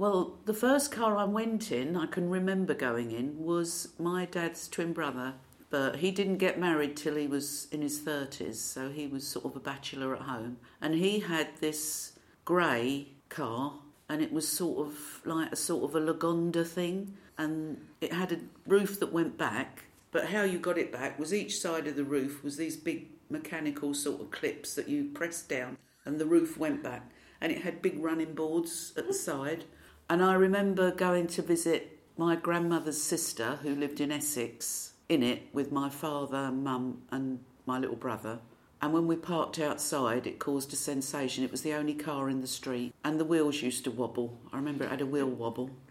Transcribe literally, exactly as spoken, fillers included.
Well, the first car I went in, I can remember going in, was my dad's twin brother. But he didn't get married till he was in his thirties, so he was sort of a bachelor at home. And he had this grey car, and it was sort of like a sort of a Lagonda thing, and it had a roof that went back, but how you got it back was each side of the roof was these big mechanical sort of clips that you pressed down, and the roof went back, and it had big running boards at the side. And I remember going to visit my grandmother's sister, who lived in Essex, in it with my father and mum and my little brother. And when we parked outside, it caused a sensation. It was the only car in the street, and the wheels used to wobble. I remember it had a wheel wobble.